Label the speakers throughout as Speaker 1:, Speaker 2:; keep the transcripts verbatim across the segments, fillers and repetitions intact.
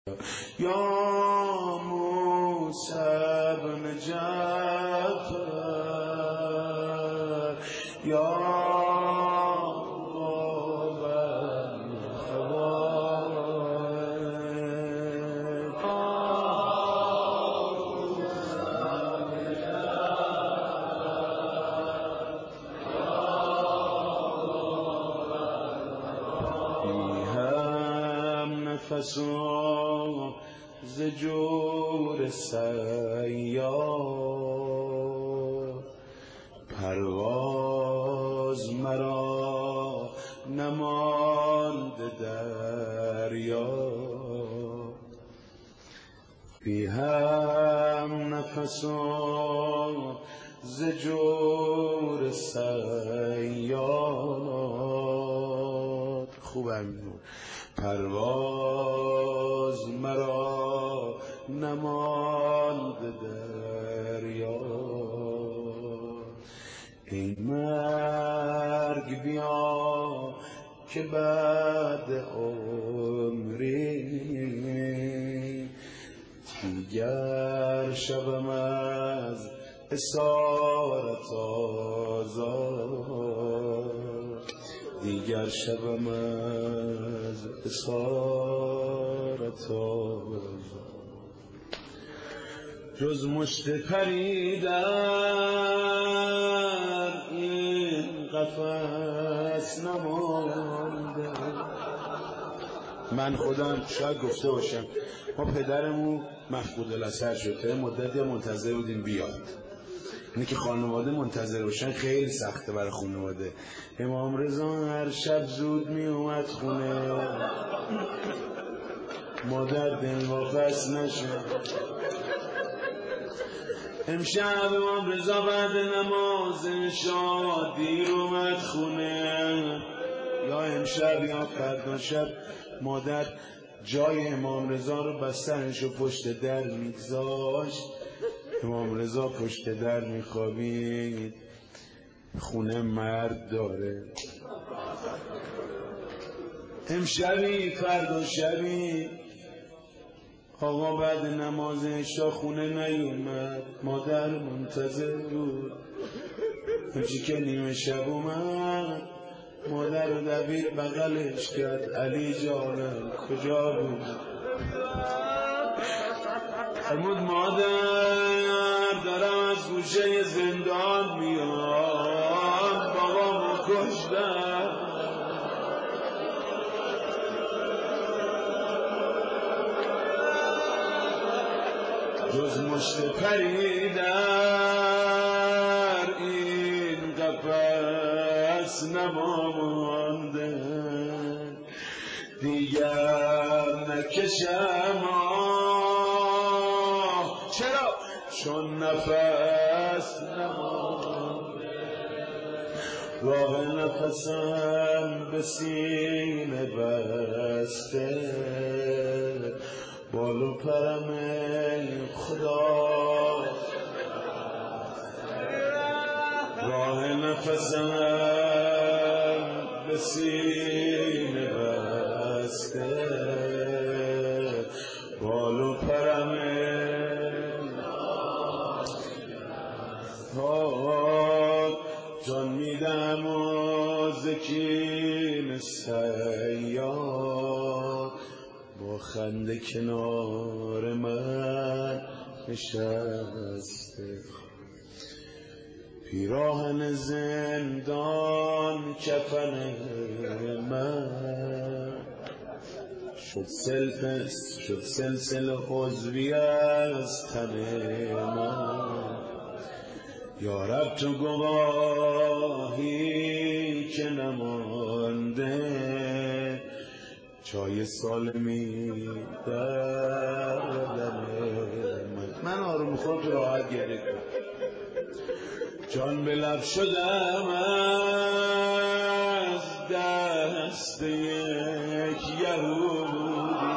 Speaker 1: یا موسی بن جعفر یا نفسم ز جور سیار پرواز مرا نماند دریا بی هم نفسم ز جور سیار خوبم پرواز مرا نماند دریا ای مرگ بیا که بعد عمری دیگر شبم از اسارت آزاد دیگر شبم از اسارت آزاد جز مشت پری در این قفس نمانده. من خودم شاید گفته باشم ما پدرمون مفقود الاثر شد تا مدتی منتظر بودیم بیاد. اینه که خانواده منتظر باشن خیلی سخته برای خانواده. امام رضا هر شب زود می اومد خونه مادر دلواپس نشه. امشب امام رضا بعد نماز عشا دیر اومد خونه، یا امشب یا فردا شب مادر جای امام رضا رو بستنشو پشت در میگذاشت. امام رضا پشت در میخوابید. خونه مرد داره. امشبی فردا شبی آقا بعد نماز عشا خونه نیومد. مادر منتظر بود. همچی که نیمه شب اومد مادر رو دوید بغلش کرد. علی جانم کجا بود؟ فرمود مادر دارم از گوشه زندان میام، بابامو کشتن. جز مشت پری در این قفس نمانده، دیگر نکشم آه. چرا؟ چون نفس نمانده. راه نفسم به سینه بسته، بال و پرم خدا. راه نفسم به سینه بسته، بال و پرم جان میدم و زکین سیاد با خنده کنار من نشسته. پیراهن زندان کفن من شد سلفس شد سلسله عضوی از تن من. یا رب تو گواهی که نمانده، چای سالمی در بدن من. من آروم خود راحت گریه کنم. جان به لب شدم از دست یک یهودی.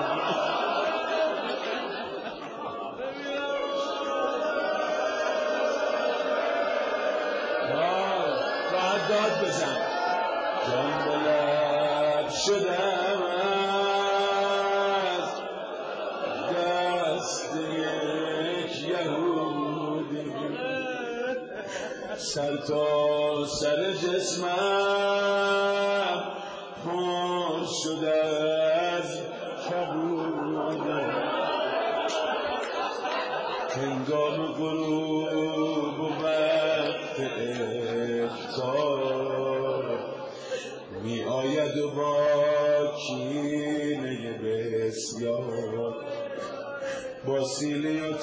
Speaker 1: راحت داد بزن. جان به لب شدم از دست یک یهودی، سر تا سر جسمم پر شده از کبوده. هنگام غروب و وقت افطار می آید و با کینه بسیار، با سیلی و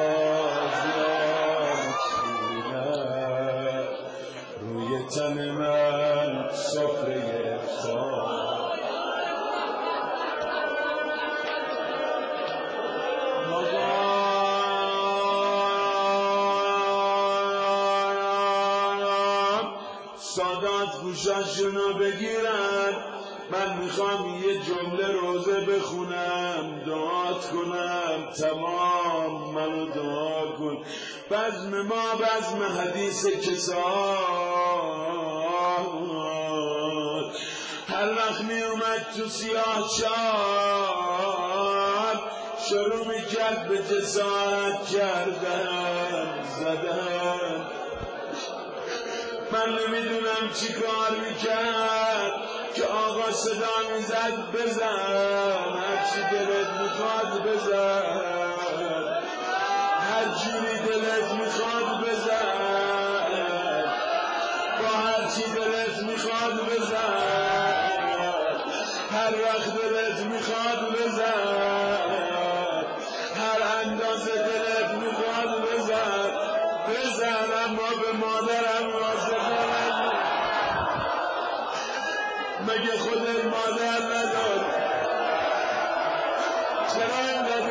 Speaker 1: تازیان چیند روی تن من سفره افطار. سادات گوشاشونو بگیرن، من میخوام یه جمله روزه بخونم، دعات کنم، تمام منو دعا کن. بزم ما بزم حدیث کساد، هر وقت میومد تو سیاه چار شروع میکرد به جسارت کردن زدن. من نمیدونم چی کار میکرد که آقا صدا میزد بزن، هرچی دلت میخواد بزن، هر جوری دلت میخواد بزن، با هرچی دلت میخواد بزن، هر وقت دلت میخواد بزن، هر اندازه دلت میخواد بزن بزن، اما به مادرم راسخانم. مگه خودت مادر نداری؟ چرا اینقدر